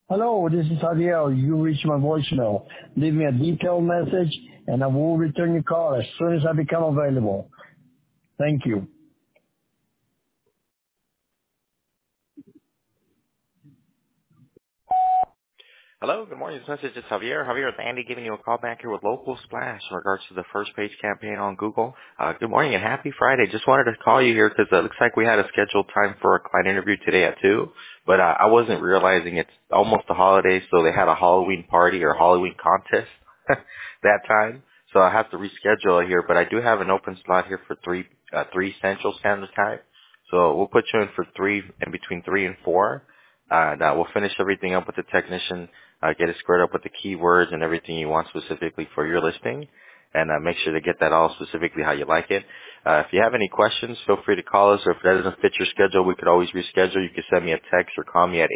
Hello, this is Javier. You reached my voicemail. Leave me a detailed message and I will return your call as soon as I become available. Thank you. Hello, good morning. This message is Javier. Javier, it's Andy giving you a call back here with Local Splash in regards to the first page campaign on Google. Good morning and happy Friday. Just wanted to call you here because it looks like we had a scheduled time for a client interview today at 2, but I wasn't realizing it's almost the holidays, so they had a Halloween party or Halloween contest that time. So I have to reschedule it here, but I do have an open slot here for 3 Central Standard Time. So we'll put you in for 3, in between 3 and 4. That we'll finish everything up with the technician, get it squared up with the keywords and everything you want specifically for your listing, and make sure to get that all specifically how you like it. If you have any questions, feel free to call us, or if that doesn't fit your schedule, we could always reschedule. You can send me a text or call me at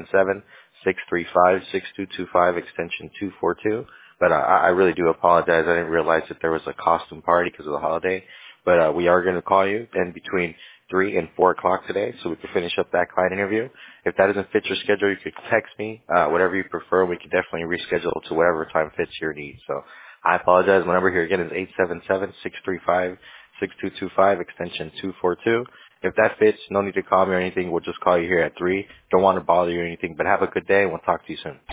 877-635-6225, extension 242. But I really do apologize. I didn't realize that there was a costume party because of the holiday. But we are going to call you in between 3 and 4 o'clock today so we can finish up that client interview. If that doesn't fit your schedule, you could text me, whatever you prefer. We can definitely reschedule to whatever time fits your needs. So I apologize. My number here again is 877-635-6225, extension 242. If that fits, no need to call me or anything. We'll just call you here at 3. Don't want to bother you or anything, but have a good day, and we'll talk to you soon.